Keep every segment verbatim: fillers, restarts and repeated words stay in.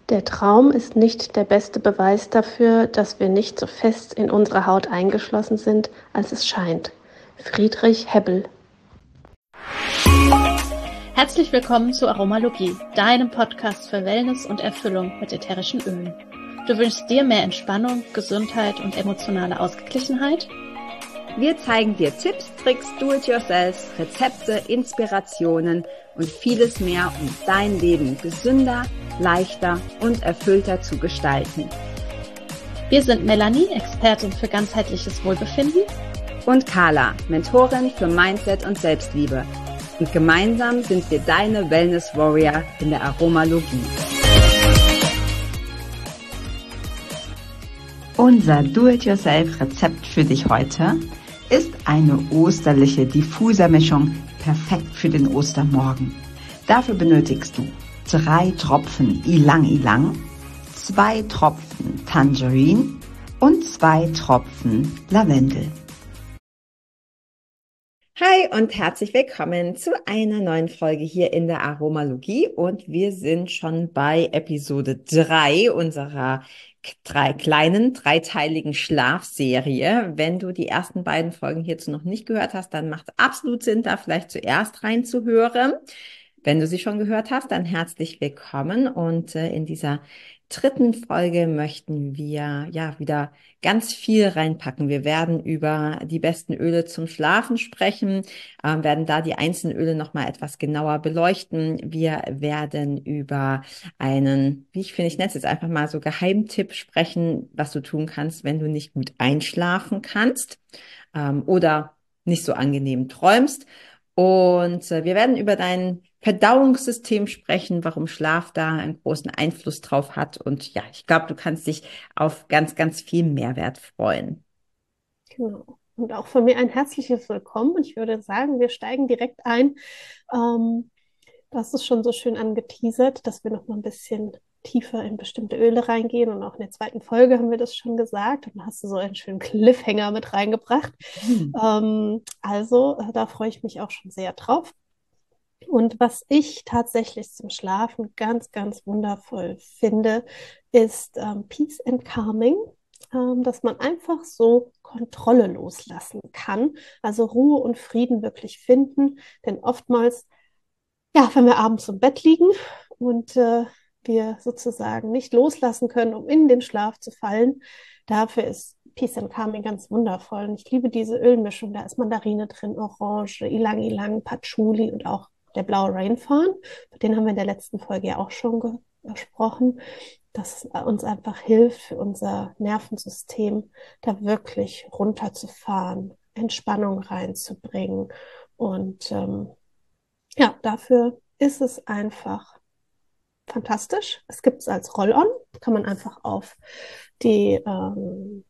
Der Traum ist nicht der beste Beweis dafür, dass wir nicht so fest in unserer Haut eingeschlossen sind, als es scheint. Friedrich Hebbel. Herzlich willkommen zu Aromalogie, deinem Podcast für Wellness und Erfüllung mit ätherischen Ölen. Du wünschst dir mehr Entspannung, Gesundheit und emotionale Ausgeglichenheit? Wir zeigen dir Tipps, Tricks, Do-it-yourself, Rezepte, Inspirationen und vieles mehr, um dein Leben gesünder, leichter und erfüllter zu gestalten. Wir sind Melanie, Expertin für ganzheitliches Wohlbefinden, und Carla, Mentorin für Mindset und Selbstliebe. Und gemeinsam sind wir deine Wellness Warrior in der Aromalogie. Unser Do-it-yourself-Rezept für dich heute ist eine osterliche Diffusermischung, perfekt für den Ostermorgen. Dafür benötigst du drei Tropfen Ylang Ylang, zwei Tropfen Tangerine und zwei Tropfen Lavendel. Hi und herzlich willkommen zu einer neuen Folge hier in der Aromalogie, und wir sind schon bei Episode drei unserer drei kleinen, dreiteiligen Schlafserie. Wenn du die ersten beiden Folgen hierzu noch nicht gehört hast, dann macht es absolut Sinn, da vielleicht zuerst reinzuhören. Wenn du sie schon gehört hast, dann herzlich willkommen, und äh, in dieser dritten Folge möchten wir ja wieder ganz viel reinpacken. Wir werden über die besten Öle zum Schlafen sprechen, äh, werden da die einzelnen Öle nochmal etwas genauer beleuchten. Wir werden über einen, wie ich finde, ich nenne es jetzt einfach mal so Geheimtipp sprechen, was du tun kannst, wenn du nicht gut einschlafen kannst ähm, oder nicht so angenehm träumst. Und äh, wir werden über dein Verdauungssystem sprechen, warum Schlaf da einen großen Einfluss drauf hat. Und ja, ich glaube, du kannst dich auf ganz, ganz viel Mehrwert freuen. Genau. Und auch von mir ein herzliches Willkommen. Und ich würde sagen, wir steigen direkt ein. Ähm, du hast es schon so schön angeteasert, dass wir noch mal ein bisschen tiefer in bestimmte Öle reingehen. Und auch in der zweiten Folge haben wir das schon gesagt. Und dann hast du so einen schönen Cliffhanger mit reingebracht. Hm. Ähm, also, äh, da freue ich mich auch schon sehr drauf. Und was ich tatsächlich zum Schlafen ganz, ganz wundervoll finde, ist ähm, Peace and Calming, ähm, dass man einfach so Kontrolle loslassen kann, also Ruhe und Frieden wirklich finden. Denn oftmals, ja, wenn wir abends im Bett liegen und äh, wir sozusagen nicht loslassen können, um in den Schlaf zu fallen, dafür ist Peace and Calming ganz wundervoll. Und ich liebe diese Ölmischung. Da ist Mandarine drin, Orange, Ylang Ylang, Patchouli und auch der blaue Rainfawn. Den haben wir in der letzten Folge ja auch schon ge gesprochen, dass es uns einfach hilft, für unser Nervensystem da wirklich runterzufahren, Entspannung reinzubringen. Und ähm, ja, dafür ist es einfach fantastisch. Es gibt es als Roll-on, kann man einfach auf die ähm,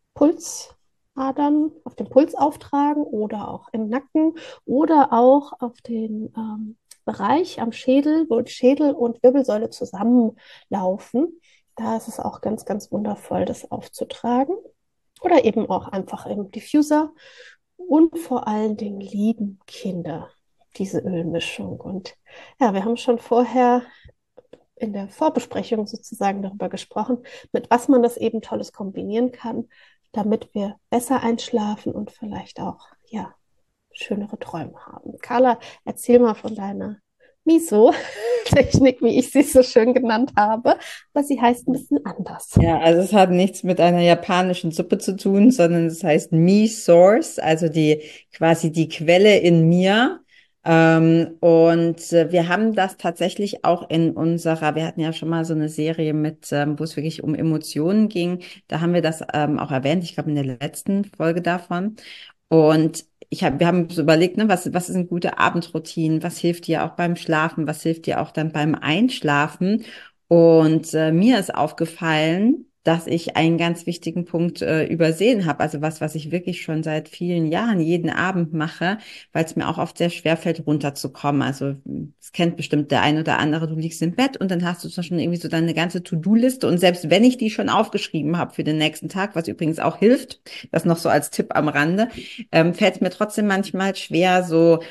Pulsadern, auf den Puls auftragen oder auch im Nacken oder auch auf den ähm, Bereich am Schädel, wo Schädel und Wirbelsäule zusammenlaufen. Da ist es auch ganz, ganz wundervoll, das aufzutragen. Oder eben auch einfach im Diffuser. Und vor allen Dingen lieben Kinder diese Ölmischung. Und ja, wir haben schon vorher in der Vorbesprechung sozusagen darüber gesprochen, mit was man das eben Tolles kombinieren kann, damit wir besser einschlafen und vielleicht auch, ja, schönere Träume haben. Carla, erzähl mal von deiner Miso-Technik, wie ich sie so schön genannt habe, aber sie heißt ein bisschen anders. Ja, also es hat nichts mit einer japanischen Suppe zu tun, sondern es heißt Me Source, also die quasi die Quelle in mir. Ähm, und äh, wir haben das tatsächlich auch in unserer, wir hatten ja schon mal so eine Serie mit, ähm, wo es wirklich um Emotionen ging. Da haben wir das ähm, auch erwähnt, ich glaube in der letzten Folge davon. Und ich hab, wir haben so überlegt, ne, was, was ist eine gute Abendroutine? Was hilft dir auch beim Schlafen? Was hilft dir auch dann beim Einschlafen? Und äh, mir ist aufgefallen, dass ich einen ganz wichtigen Punkt äh, übersehen habe. Also was, was ich wirklich schon seit vielen Jahren jeden Abend mache, weil es mir auch oft sehr schwer fällt, runterzukommen. Also es kennt bestimmt der ein oder andere, du liegst im Bett und dann hast du schon irgendwie so deine ganze To-Do-Liste. Und selbst wenn ich die schon aufgeschrieben habe für den nächsten Tag, was übrigens auch hilft, das noch so als Tipp am Rande, ähm, fällt es mir trotzdem manchmal schwer, so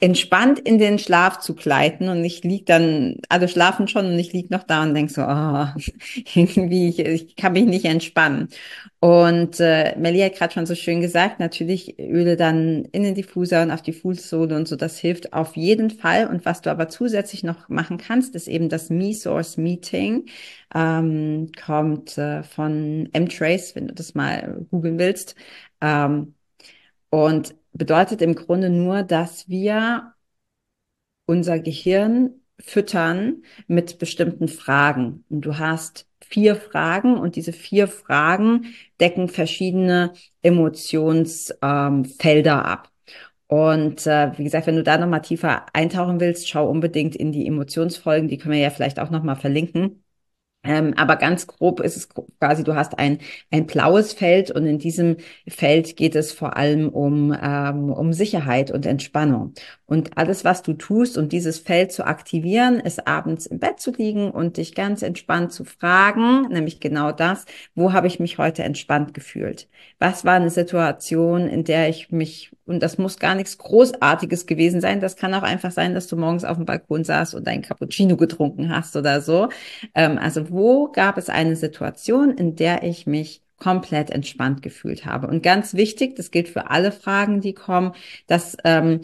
entspannt in den Schlaf zu gleiten und ich lieg dann, alle schlafen schon und ich lieg noch da und denk so, oh, irgendwie, ich, ich kann mich nicht entspannen. Und äh, Melly hat gerade schon so schön gesagt, natürlich Öle dann in den Diffuser und auf die Fußsohle und so, das hilft auf jeden Fall. Und was du aber zusätzlich noch machen kannst, ist eben das Me-Source Meeting. Ähm, kommt äh, von M-Trace, wenn du das mal googeln willst. Ähm, und bedeutet im Grunde nur, dass wir unser Gehirn füttern mit bestimmten Fragen. Und du hast vier Fragen und diese vier Fragen decken verschiedene Emotionsfelder ähm, Felder ab. Und äh, wie gesagt, wenn du da nochmal tiefer eintauchen willst, schau unbedingt in die Emotionsfolgen, die können wir ja vielleicht auch nochmal verlinken. Ähm, aber ganz grob ist es quasi, du hast ein, ein blaues Feld und in diesem Feld geht es vor allem um, ähm, um Sicherheit und Entspannung. Und alles, was du tust, um dieses Feld zu aktivieren, ist abends im Bett zu liegen und dich ganz entspannt zu fragen, nämlich genau das, wo habe ich mich heute entspannt gefühlt? Was war eine Situation, in der ich mich, und das muss gar nichts Großartiges gewesen sein, das kann auch einfach sein, dass du morgens auf dem Balkon saßt und einen Cappuccino getrunken hast oder so. Ähm, also wo gab es eine Situation, in der ich mich komplett entspannt gefühlt habe? Und ganz wichtig, das gilt für alle Fragen, die kommen, dass ähm,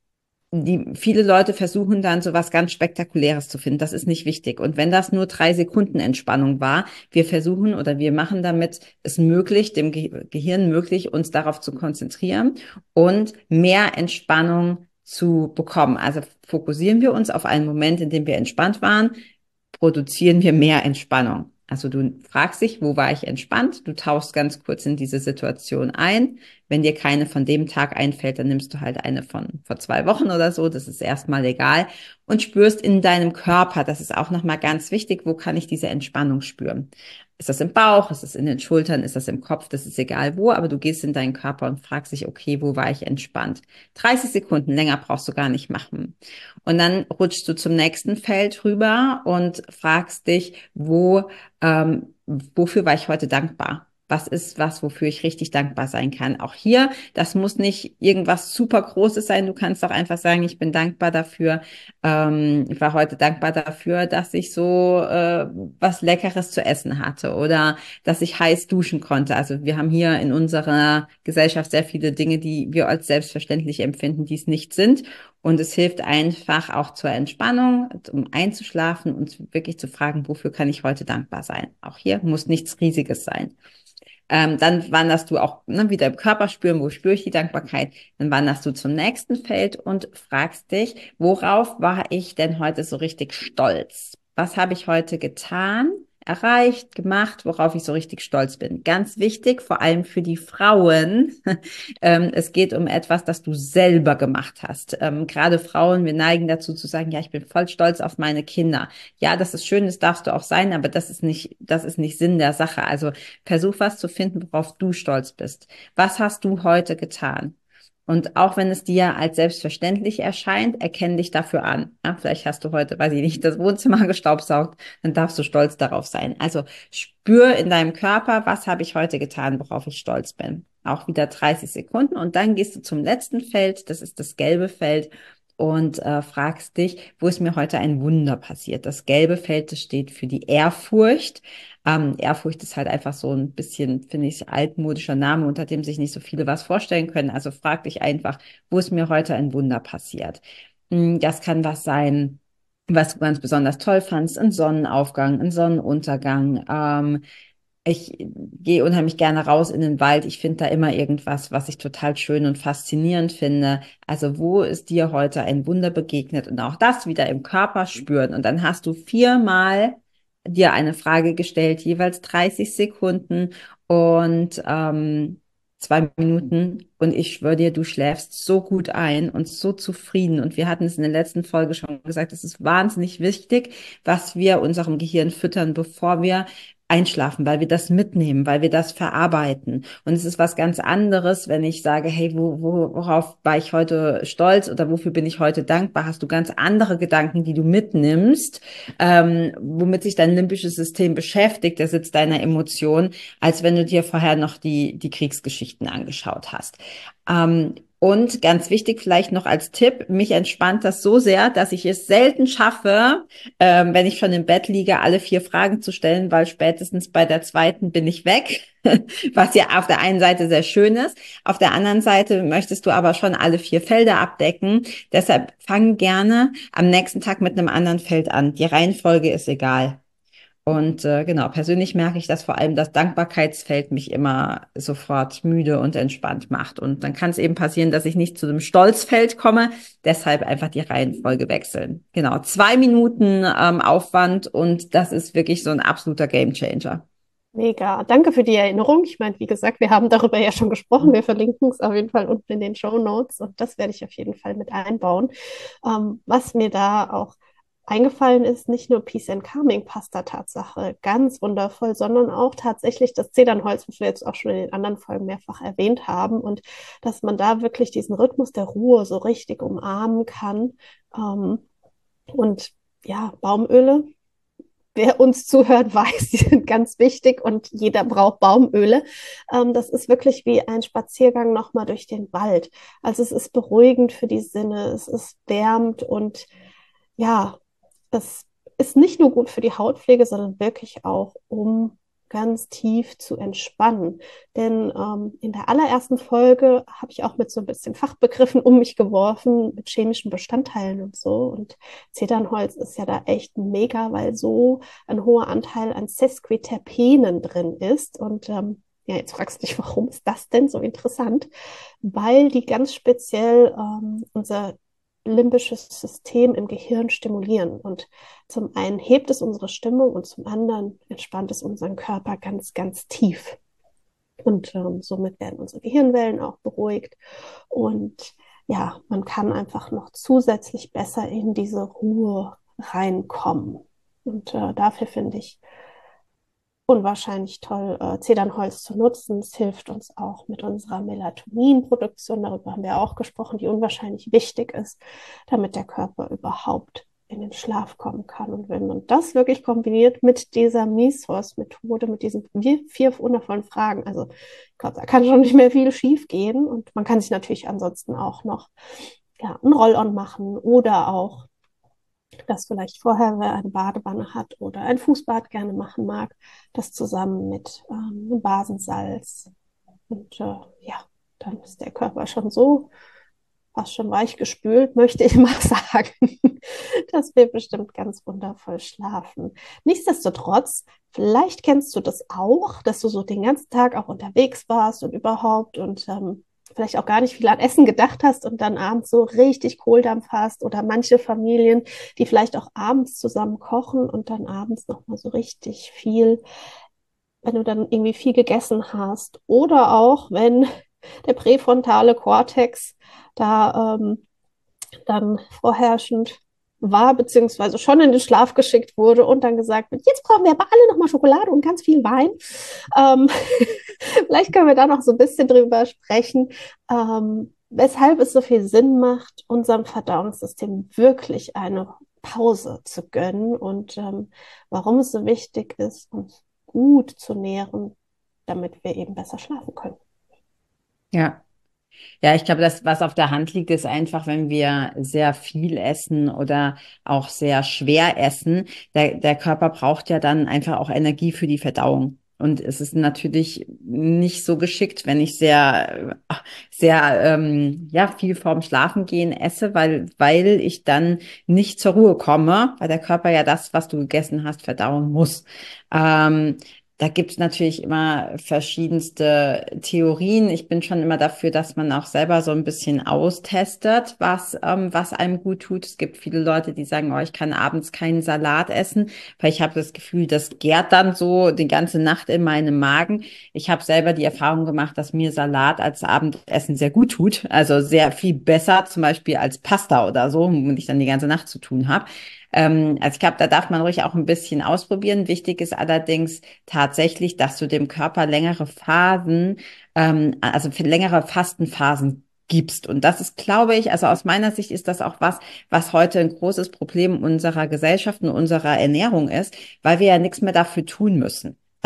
die viele Leute versuchen dann so was ganz Spektakuläres zu finden. Das ist nicht wichtig. Und wenn das nur drei Sekunden Entspannung war, wir versuchen oder wir machen damit es möglich, dem Ge Gehirn möglich, uns darauf zu konzentrieren und mehr Entspannung zu bekommen. Also fokussieren wir uns auf einen Moment, in dem wir entspannt waren, produzieren wir mehr Entspannung. Also du fragst dich, wo war ich entspannt? Du tauchst ganz kurz in diese Situation ein. Wenn dir keine von dem Tag einfällt, dann nimmst du halt eine von vor zwei Wochen oder so. Das ist erstmal egal. Und spürst in deinem Körper, das ist auch nochmal ganz wichtig, wo kann ich diese Entspannung spüren? Ist das im Bauch? Ist das in den Schultern? Ist das im Kopf? Das ist egal wo, aber du gehst in deinen Körper und fragst dich, okay, wo war ich entspannt? dreißig Sekunden länger brauchst du gar nicht machen. Und dann rutschst du zum nächsten Feld rüber und fragst dich, wo, ähm, wofür war ich heute dankbar? Was ist was, wofür ich richtig dankbar sein kann? Auch hier, das muss nicht irgendwas super Großes sein. Du kannst auch einfach sagen, ich bin dankbar dafür. Ähm, ich war heute dankbar dafür, dass ich so äh, was Leckeres zu essen hatte oder dass ich heiß duschen konnte. Also wir haben hier in unserer Gesellschaft sehr viele Dinge, die wir als selbstverständlich empfinden, die es nicht sind. Und es hilft einfach auch zur Entspannung, um einzuschlafen und wirklich zu fragen, wofür kann ich heute dankbar sein? Auch hier muss nichts Riesiges sein. Ähm, dann wanderst du auch ne, wieder im Körper spüren, wo spüre ich die Dankbarkeit. Dann wanderst du zum nächsten Feld und fragst dich, worauf war ich denn heute so richtig stolz? Was habe ich heute getan, erreicht, gemacht, worauf ich so richtig stolz bin? Ganz wichtig, vor allem für die Frauen. ähm, es geht um etwas, das du selber gemacht hast. Ähm, gerade Frauen, wir neigen dazu zu sagen, ja, ich bin voll stolz auf meine Kinder. Ja, das ist schön, das darfst du auch sein, aber das ist nicht, das ist nicht Sinn der Sache. Also versuch was zu finden, worauf du stolz bist. Was hast du heute getan? Und auch wenn es dir als selbstverständlich erscheint, erkenn dich dafür an. Ja, vielleicht hast du heute, weiß ich nicht, das Wohnzimmer gestaubsaugt, dann darfst du stolz darauf sein. Also spür in deinem Körper, was habe ich heute getan, worauf ich stolz bin. Auch wieder dreißig Sekunden und dann gehst du zum letzten Feld, das ist das gelbe Feld, und äh, fragst dich, wo ist mir heute ein Wunder passiert? Das gelbe Feld, das steht für die Ehrfurcht. Ähm, Ehrfurcht ist halt einfach so ein bisschen, finde ich, altmodischer Name, unter dem sich nicht so viele was vorstellen können. Also frag dich einfach, wo ist mir heute ein Wunder passiert? Das kann was sein, was du ganz besonders toll fandst, ein Sonnenaufgang, ein Sonnenuntergang. Ähm, ich gehe unheimlich gerne raus in den Wald. Ich finde da immer irgendwas, was ich total schön und faszinierend finde. Also wo ist dir heute ein Wunder begegnet? Und auch das wieder im Körper spüren. Und dann hast du viermal dir eine Frage gestellt, jeweils dreißig Sekunden und ähm, zwei Minuten. Und ich schwöre dir, du schläfst so gut ein und so zufrieden. Und wir hatten es in der letzten Folge schon gesagt, es ist wahnsinnig wichtig, was wir unserem Gehirn füttern, bevor wir einschlafen, weil wir das mitnehmen, weil wir das verarbeiten. Und es ist was ganz anderes, wenn ich sage, hey, wo, wo, worauf war ich heute stolz oder wofür bin ich heute dankbar? Hast du ganz andere Gedanken, die du mitnimmst, ähm, womit sich dein limbisches System beschäftigt, der Sitz deiner Emotionen, als wenn du dir vorher noch die, die Kriegsgeschichten angeschaut hast. Ähm, Und ganz wichtig vielleicht noch als Tipp, mich entspannt das so sehr, dass ich es selten schaffe, ähm, wenn ich schon im Bett liege, alle vier Fragen zu stellen, weil spätestens bei der zweiten bin ich weg, was ja auf der einen Seite sehr schön ist. Auf der anderen Seite möchtest du aber schon alle vier Felder abdecken. Deshalb fang gerne am nächsten Tag mit einem anderen Feld an. Die Reihenfolge ist egal. Und äh, genau, persönlich merke ich, dass vor allem das Dankbarkeitsfeld mich immer sofort müde und entspannt macht. Und dann kann es eben passieren, dass ich nicht zu dem Stolzfeld komme. Deshalb einfach die Reihenfolge wechseln. Genau, zwei Minuten ähm, Aufwand und das ist wirklich so ein absoluter Gamechanger. Mega. Danke für die Erinnerung. Ich meine, wie gesagt, wir haben darüber ja schon gesprochen. Wir verlinken es auf jeden Fall unten in den Show Notes und das werde ich auf jeden Fall mit einbauen. Ähm, was mir da auch eingefallen ist, nicht nur Peace and Calming passt da Tatsache ganz wundervoll, sondern auch tatsächlich das Zedernholz, was wir jetzt auch schon in den anderen Folgen mehrfach erwähnt haben und dass man da wirklich diesen Rhythmus der Ruhe so richtig umarmen kann. Ähm, und ja, Baumöle. Wer uns zuhört, weiß, die sind ganz wichtig und jeder braucht Baumöle. Ähm, das ist wirklich wie ein Spaziergang nochmal durch den Wald. Also es ist beruhigend für die Sinne, es ist wärmend und ja, es ist nicht nur gut für die Hautpflege, sondern wirklich auch, um ganz tief zu entspannen. Denn ähm, in der allerersten Folge habe ich auch mit so ein bisschen Fachbegriffen um mich geworfen, mit chemischen Bestandteilen und so. Und Zedernholz ist ja da echt mega, weil so ein hoher Anteil an Sesquiterpenen drin ist. Und ähm, ja, jetzt fragst du dich, warum ist das denn so interessant? Weil die ganz speziell ähm, unser limbisches System im Gehirn stimulieren. Und zum einen hebt es unsere Stimmung und zum anderen entspannt es unseren Körper ganz, ganz tief. Und ähm, somit werden unsere Gehirnwellen auch beruhigt. Und ja, man kann einfach noch zusätzlich besser in diese Ruhe reinkommen. Und äh, dafür finde ich unwahrscheinlich toll, äh, Zedernholz zu nutzen. Es hilft uns auch mit unserer Melatoninproduktion, darüber haben wir auch gesprochen, die unwahrscheinlich wichtig ist, damit der Körper überhaupt in den Schlaf kommen kann. Und wenn man das wirklich kombiniert mit dieser Mysos-Methode, mit diesen vier wundervollen Fragen, also ich glaube, da kann schon nicht mehr viel schief gehen. Und man kann sich natürlich ansonsten auch noch ja, ein Roll-on machen oder auch das vielleicht vorher, wer eine Badewanne hat oder ein Fußbad gerne machen mag, das zusammen mit ähm, Basensalz. Und äh, ja, dann ist der Körper schon so fast schon weich gespült, möchte ich mal sagen, dass wir bestimmt ganz wundervoll schlafen. Nichtsdestotrotz, vielleicht kennst du das auch, dass du so den ganzen Tag auch unterwegs warst und überhaupt und ähm, vielleicht auch gar nicht viel an Essen gedacht hast und dann abends so richtig Kohldampf hast oder manche Familien, die vielleicht auch abends zusammen kochen und dann abends nochmal so richtig viel, wenn du dann irgendwie viel gegessen hast oder auch wenn der präfrontale Kortex da ähm, dann vorherrschend war, beziehungsweise schon in den Schlaf geschickt wurde und dann gesagt wird, jetzt brauchen wir aber alle nochmal Schokolade und ganz viel Wein. Ähm, vielleicht können wir da noch so ein bisschen drüber sprechen, ähm, weshalb es so viel Sinn macht, unserem Verdauungssystem wirklich eine Pause zu gönnen und ähm, warum es so wichtig ist, uns gut zu nähren, damit wir eben besser schlafen können. Ja. Ja, ich glaube, das, was auf der Hand liegt, ist einfach, wenn wir sehr viel essen oder auch sehr schwer essen, der, der Körper braucht ja dann einfach auch Energie für die Verdauung. Und es ist natürlich nicht so geschickt, wenn ich sehr, sehr, ähm, ja, viel vorm Schlafengehen esse, weil, weil ich dann nicht zur Ruhe komme, weil der Körper ja das, was du gegessen hast, verdauen muss. Ähm, Da gibt's natürlich immer verschiedenste Theorien. Ich bin schon immer dafür, dass man auch selber so ein bisschen austestet, was, ähm, was einem gut tut. Es gibt viele Leute, die sagen, oh, ich kann abends keinen Salat essen, weil ich habe das Gefühl, das gärt dann so die ganze Nacht in meinem Magen. Ich habe selber die Erfahrung gemacht, dass mir Salat als Abendessen sehr gut tut. Also sehr viel besser, zum Beispiel als Pasta oder so, womit ich dann die ganze Nacht zu tun habe. Ähm, also ich glaube, da darf man ruhig auch ein bisschen ausprobieren. Wichtig ist allerdings tatsächlich, dass du dem Körper längere Phasen, ähm, also für längere Fastenphasen gibst. Und das ist, glaube ich, also aus meiner Sicht ist das auch was, was heute ein großes Problem unserer Gesellschaft und unserer Ernährung ist, weil wir ja nichts mehr dafür tun müssen.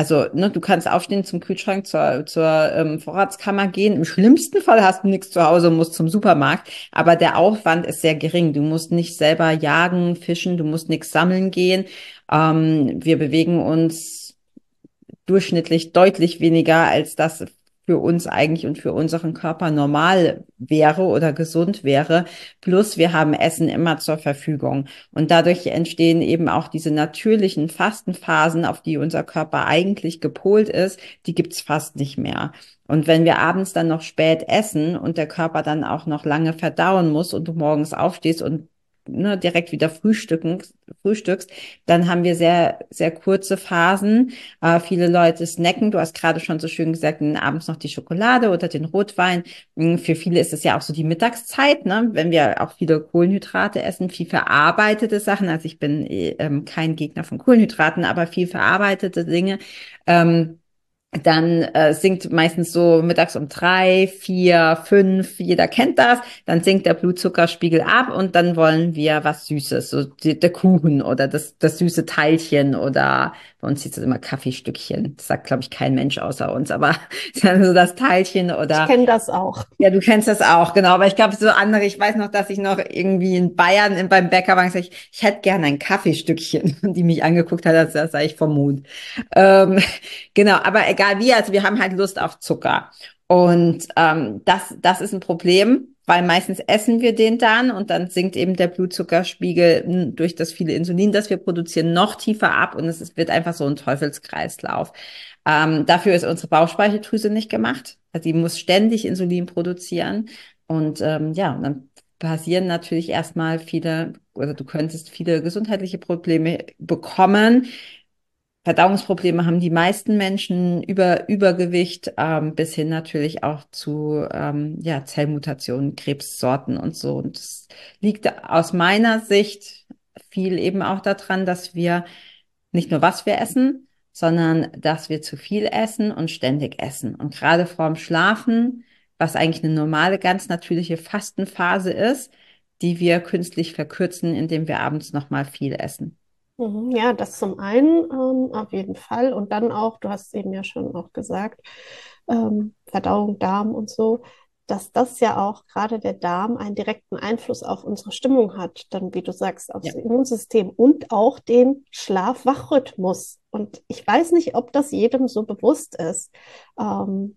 Also, ne, du kannst aufstehen, zum Kühlschrank, zur, zur ähm, Vorratskammer gehen. Im schlimmsten Fall hast du nichts zu Hause und musst zum Supermarkt. Aber der Aufwand ist sehr gering. Du musst nicht selber jagen, fischen, du musst nichts sammeln gehen. Ähm, wir bewegen uns durchschnittlich deutlich weniger, als das für uns eigentlich und für unseren Körper normal wäre oder gesund wäre. Plus wir haben Essen immer zur Verfügung. Und dadurch entstehen eben auch diese natürlichen Fastenphasen, auf die unser Körper eigentlich gepolt ist, die gibt's fast nicht mehr. Und wenn wir abends dann noch spät essen und der Körper dann auch noch lange verdauen muss und du morgens aufstehst und ne, direkt wieder frühstücken, frühstückst, dann haben wir sehr, sehr kurze Phasen. Äh, viele Leute snacken. Du hast gerade schon so schön gesagt, abends noch die Schokolade oder den Rotwein. Für viele ist es ja auch so die Mittagszeit, ne? Wenn wir auch viele Kohlenhydrate essen, viel verarbeitete Sachen. Also ich bin ähm, kein Gegner von Kohlenhydraten, aber viel verarbeitete Dinge. Ähm, Dann äh, sinkt meistens so mittags um drei, vier, fünf, jeder kennt das. Dann sinkt der Blutzuckerspiegel ab und dann wollen wir was Süßes, so die, der Kuchen oder das, das süße Teilchen oder bei uns hieß es immer Kaffeestückchen. Das sagt, glaube ich, kein Mensch außer uns, aber dann so das Teilchen Ich oder kenne das auch. ja, du kennst das auch, genau. Aber ich glaube, so andere, ich weiß noch, dass ich noch irgendwie in Bayern in, beim Bäcker war und gesagt, ich, ich hätte gerne ein Kaffeestückchen. Und die mich angeguckt hat, als das sei ich vom Mond. Ähm, genau, aber egal wie, also wir haben halt Lust auf Zucker. Und ähm, das, das ist ein Problem, weil meistens essen wir den dann und dann sinkt eben der Blutzuckerspiegel mh, durch das viele Insulin, das wir produzieren, noch tiefer ab und es ist, wird einfach so ein Teufelskreislauf. Ähm, dafür ist unsere Bauchspeicheldrüse nicht gemacht. Also die muss ständig Insulin produzieren. Und ähm, ja, und dann passieren natürlich erstmal viele, oder du könntest viele gesundheitliche Probleme bekommen. Verdauungsprobleme haben die meisten Menschen, über Übergewicht, ähm, bis hin natürlich auch zu ähm, ja, Zellmutationen, Krebssorten und so. Und das liegt aus meiner Sicht viel eben auch daran, dass wir nicht nur was wir essen, sondern dass wir zu viel essen und ständig essen. Und gerade vorm Schlafen, was eigentlich eine normale, ganz natürliche Fastenphase ist, die wir künstlich verkürzen, indem wir abends nochmal viel essen. Mhm, ja, das zum einen ähm, auf jeden Fall. Und dann auch, du hast eben ja schon auch gesagt, ähm, Verdauung, Darm und so, dass das ja auch gerade der Darm einen direkten Einfluss auf unsere Stimmung hat, dann, wie du sagst, aufs Ja. Immunsystem und auch den Schlaf-Wach-Rhythmus. Und ich weiß nicht, ob das jedem so bewusst ist, ähm,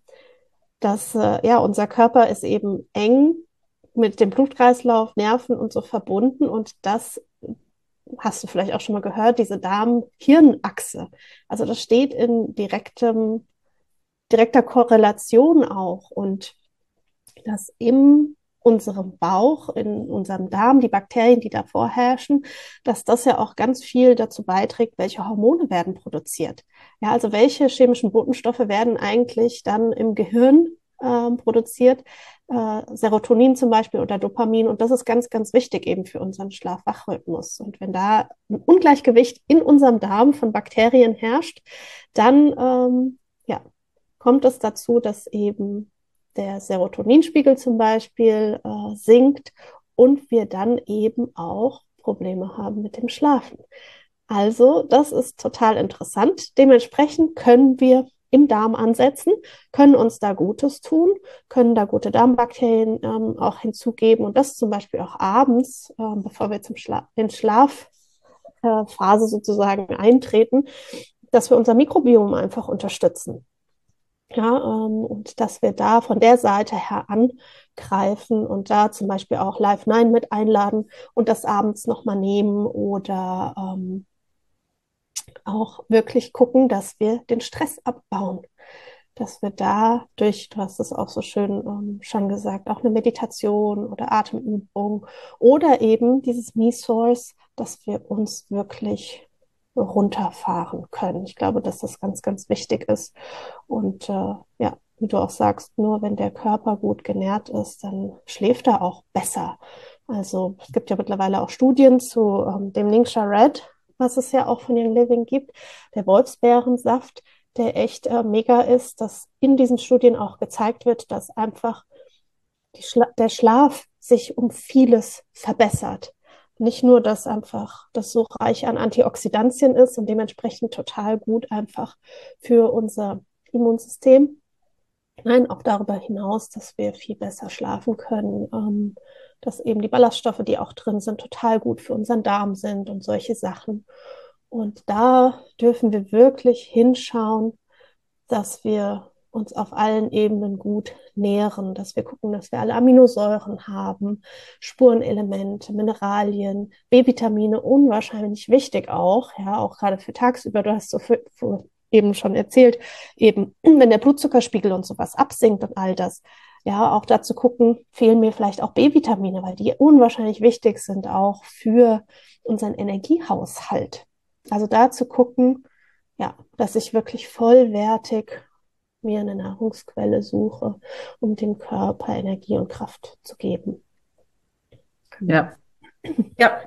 dass äh, ja, unser Körper ist eben eng mit dem Blutkreislauf, Nerven und so verbunden und das hast du vielleicht auch schon mal gehört, diese Darm-Hirn-Achse. Also das steht in direktem, direkter Korrelation auch. Und dass in unserem Bauch, in unserem Darm, die Bakterien, die da vorherrschen, dass das ja auch ganz viel dazu beiträgt, welche Hormone werden produziert. Ja, also welche chemischen Botenstoffe werden eigentlich dann im Gehirn äh, produziert, äh, Serotonin zum Beispiel oder Dopamin. Und das ist ganz, ganz wichtig eben für unseren Schlaf-Wach-Rhythmus. Und wenn da ein Ungleichgewicht in unserem Darm von Bakterien herrscht, dann ähm, ja, kommt es dazu, dass eben der Serotoninspiegel zum Beispiel äh, sinkt und wir dann eben auch Probleme haben mit dem Schlafen. Also, das ist total interessant. Dementsprechend können wir im Darm ansetzen, können uns da Gutes tun, können da gute Darmbakterien ähm, auch hinzugeben und das zum Beispiel auch abends, ähm, bevor wir zum Schla in Schlafphase äh, sozusagen eintreten, dass wir unser Mikrobiom einfach unterstützen. Ja, ähm, und dass wir da von der Seite her angreifen und da zum Beispiel auch Live neun mit einladen und das abends nochmal nehmen oder ähm, auch wirklich gucken, dass wir den Stress abbauen. Dass wir da durch, du hast es auch so schön ähm, schon gesagt, auch eine Meditation oder Atemübung oder eben dieses Me-Source, dass wir uns wirklich runterfahren können. Ich glaube, dass das ganz, ganz wichtig ist. Und äh, ja, wie du auch sagst, nur wenn der Körper gut genährt ist, dann schläft er auch besser. Also es gibt ja mittlerweile auch Studien zu ähm, dem Ningxia Red, was es ja auch von Young Living gibt, der Wolfsbeerensaft, der echt äh, mega ist, dass in diesen Studien auch gezeigt wird, dass einfach die Schla der Schlaf sich um vieles verbessert. nicht nur, dass einfach das so reich an Antioxidantien ist und dementsprechend total gut einfach für unser Immunsystem. Nein, auch darüber hinaus, dass wir viel besser schlafen können, ähm, dass eben die Ballaststoffe, die auch drin sind, total gut für unseren Darm sind und solche Sachen. Und da dürfen wir wirklich hinschauen, dass wir uns auf allen Ebenen gut nähren, dass wir gucken, dass wir alle Aminosäuren haben, Spurenelemente, Mineralien, B-Vitamine, unwahrscheinlich wichtig auch, ja, auch gerade für tagsüber. Du hast so für, für eben schon erzählt, eben wenn der Blutzuckerspiegel und sowas absinkt und all das, ja, auch dazu gucken, fehlen mir vielleicht auch B-Vitamine, weil die unwahrscheinlich wichtig sind auch für unseren Energiehaushalt. Also da zu gucken, ja, dass ich wirklich vollwertig mir eine Nahrungsquelle suche, um dem Körper Energie und Kraft zu geben. Ja, ja,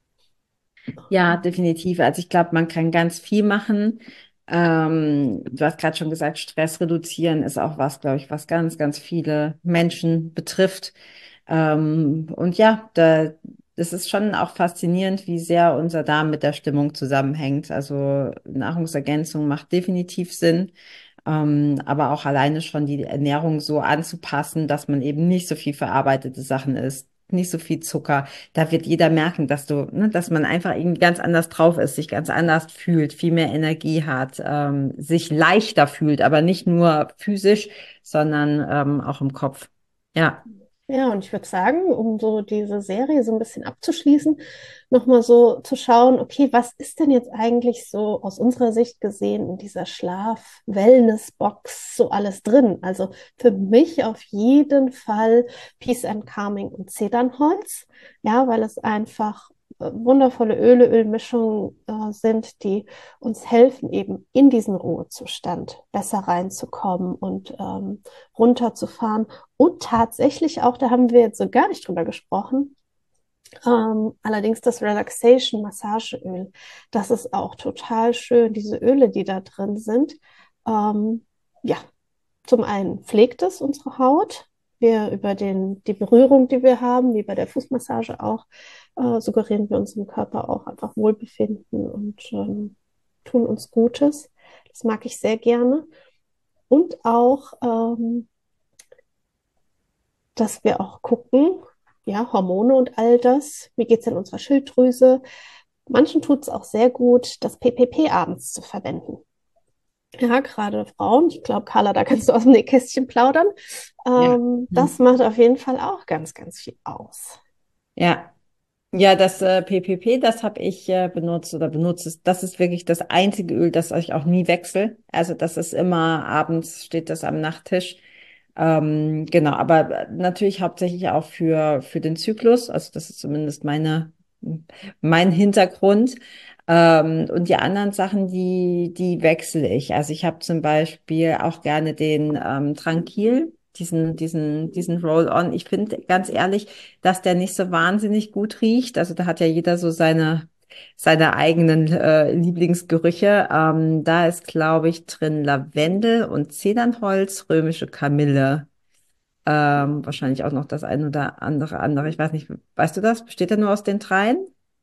ja, definitiv. Also ich glaube, man kann ganz viel machen. Ähm, du hast gerade schon gesagt, Stress reduzieren ist auch was, glaube ich, was ganz, ganz viele Menschen betrifft. Ähm, und ja, da, das ist schon auch faszinierend, wie sehr unser Darm mit der Stimmung zusammenhängt. Also Nahrungsergänzung macht definitiv Sinn. Ähm, aber auch alleine schon die Ernährung so anzupassen, dass man eben nicht so viel verarbeitete Sachen isst, nicht so viel Zucker. Da wird jeder merken, dass du, ne, dass man einfach irgendwie ganz anders drauf ist, sich ganz anders fühlt, viel mehr Energie hat, ähm, sich leichter fühlt, aber nicht nur physisch, sondern ähm, auch im Kopf. Ja. Ja, und ich würde sagen, um so diese Serie so ein bisschen abzuschließen, nochmal so zu schauen, okay, was ist denn jetzt eigentlich so aus unserer Sicht gesehen in dieser Schlaf-Wellness-Box so alles drin? Also für mich auf jeden Fall Peace and Calming und Zedernholz, ja, weil es einfach äh, wundervolle Öle, Ölmischungen äh, sind, die uns helfen, eben in diesen Ruhezustand besser reinzukommen und ähm, runterzufahren. Und tatsächlich auch, da haben wir jetzt so gar nicht drüber gesprochen, ähm, allerdings das Relaxation Massageöl, das ist auch total schön, diese Öle, die da drin sind. Ähm, ja, zum einen pflegt es unsere Haut. Wir über den, die Berührung, die wir haben, wie bei der Fußmassage auch, äh, suggerieren wir unserem Körper auch einfach Wohlbefinden und ähm, tun uns Gutes. Das mag ich sehr gerne. Und auch ähm, dass wir auch gucken, ja, Hormone und all das, wie geht es in unserer Schilddrüse. Manchen tut es auch sehr gut, das P P P abends zu verwenden. Ja, gerade Frauen, ich glaube, Carla, da kannst du aus dem Nähkästchen plaudern. Ja. Ähm, Hm. das macht auf jeden Fall auch ganz, ganz viel aus. Ja. Ja, das äh, P P P, das habe ich äh, benutzt oder benutze es. Das ist wirklich das einzige Öl, das ich auch nie wechsle. Also das ist immer abends steht das am Nachttisch. Ähm, genau, aber äh, natürlich hauptsächlich auch für für den Zyklus. Also das ist zumindest meine mein Hintergrund. Ähm, und die anderen Sachen, die die wechsle ich. Also ich habe zum Beispiel auch gerne den ähm, Tranquil. Diesen, diesen, diesen Roll-on. Ich finde ganz ehrlich, dass der nicht so wahnsinnig gut riecht. Also da hat ja jeder so seine, seine eigenen äh, Lieblingsgerüche. Ähm, da ist, glaube ich, drin Lavendel und Zedernholz, römische Kamille. Ähm, wahrscheinlich auch noch das ein oder andere andere. Ich weiß nicht, weißt du das? Besteht er nur aus den dreien?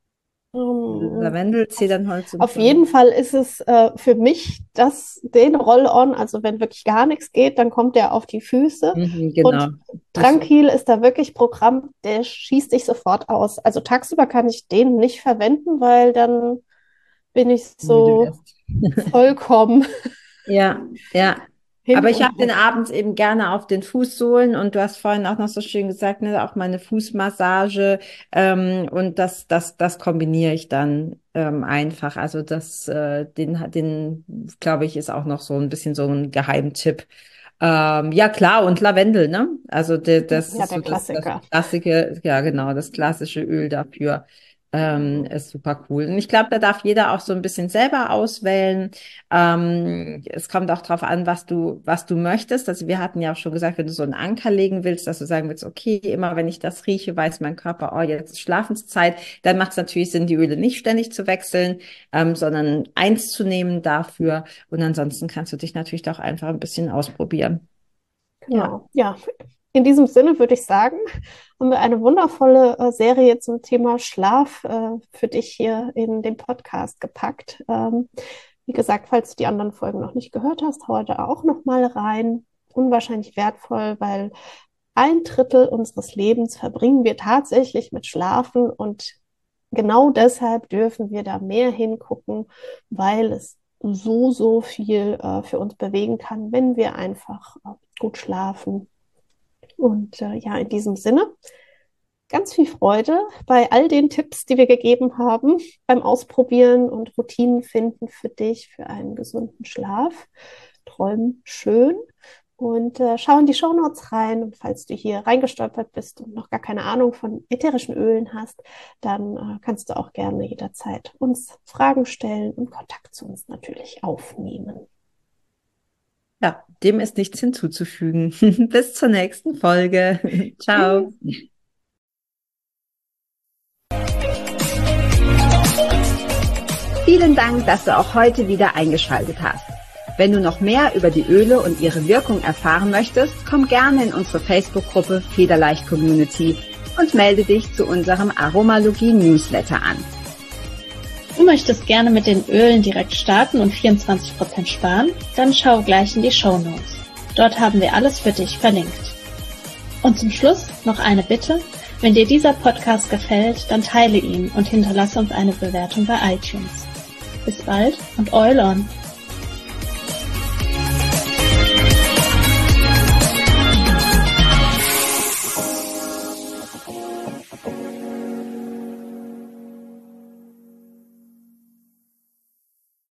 Ähm, Lavendel, auf, Zedernholz und auf jeden römische. Fall ist es äh, für mich das, den Roll-on, also wenn wirklich gar nichts geht, dann kommt der auf die Füße. Mhm, Und genau. Füße. Tranquil ist da wirklich Programm, der schießt dich sofort aus. Also tagsüber kann ich den nicht verwenden, weil dann bin ich Müde so wirst. vollkommen Ja, ja. hin Aber ich und habe den weg. abends eben gerne auf den Fußsohlen und du hast vorhin auch noch so schön gesagt, ne, auch meine Fußmassage ähm, und das, das, das kombiniere ich dann ähm, einfach. Also das, äh, den, den glaube ich, ist auch noch so ein bisschen so ein Geheimtipp. Ähm, ja klar, und Lavendel, ne? Also de, das Ja, ist der so das, das Klassiker. klassische, ja genau, das klassische Öl dafür. Ähm, ist super cool. Und ich glaube, da darf jeder auch so ein bisschen selber auswählen. Ähm, es kommt auch darauf an, was du, was du möchtest. Also wir hatten ja auch schon gesagt, wenn du so einen Anker legen willst, dass du sagen willst, okay, immer wenn ich das rieche, weiß mein Körper, oh, jetzt ist Schlafenszeit, dann macht es natürlich Sinn, die Öle nicht ständig zu wechseln, ähm, sondern eins zu nehmen dafür. Und ansonsten kannst du dich natürlich doch einfach ein bisschen ausprobieren. Ja. Genau. Ja, in diesem Sinne würde ich sagen, haben wir eine wundervolle äh, Serie zum Thema Schlaf äh, für dich hier in den Podcast gepackt. Ähm, wie gesagt, falls du die anderen Folgen noch nicht gehört hast, hau da auch noch mal rein. Unwahrscheinlich wertvoll, weil ein Drittel unseres Lebens verbringen wir tatsächlich mit Schlafen und genau deshalb dürfen wir da mehr hingucken, weil es so, so viel äh, für uns bewegen kann, wenn wir einfach äh, gut schlafen. Und äh, ja, in diesem Sinne, ganz viel Freude bei all den Tipps, die wir gegeben haben, beim Ausprobieren und Routinen finden für dich, für einen gesunden Schlaf. Träum schön. Und äh, schau in die Shownotes rein. Und falls du hier reingestolpert bist und noch gar keine Ahnung von ätherischen Ölen hast, dann äh, kannst du auch gerne jederzeit uns Fragen stellen und Kontakt zu uns natürlich aufnehmen. Ja, dem ist nichts hinzuzufügen. Bis zur nächsten Folge. Ciao. Vielen Dank, dass du auch heute wieder eingeschaltet hast. Wenn du noch mehr über die Öle und ihre Wirkung erfahren möchtest, komm gerne in unsere Facebook-Gruppe Federleicht Community und melde dich zu unserem Aromalogie-Newsletter an. Du möchtest gerne mit den Ölen direkt starten und vierundzwanzig Prozent sparen? Dann schau gleich in die Shownotes. Dort haben wir alles für dich verlinkt. Und zum Schluss noch eine Bitte. Wenn dir dieser Podcast gefällt, dann teile ihn und hinterlasse uns eine Bewertung bei iTunes. Bis bald und Oil on!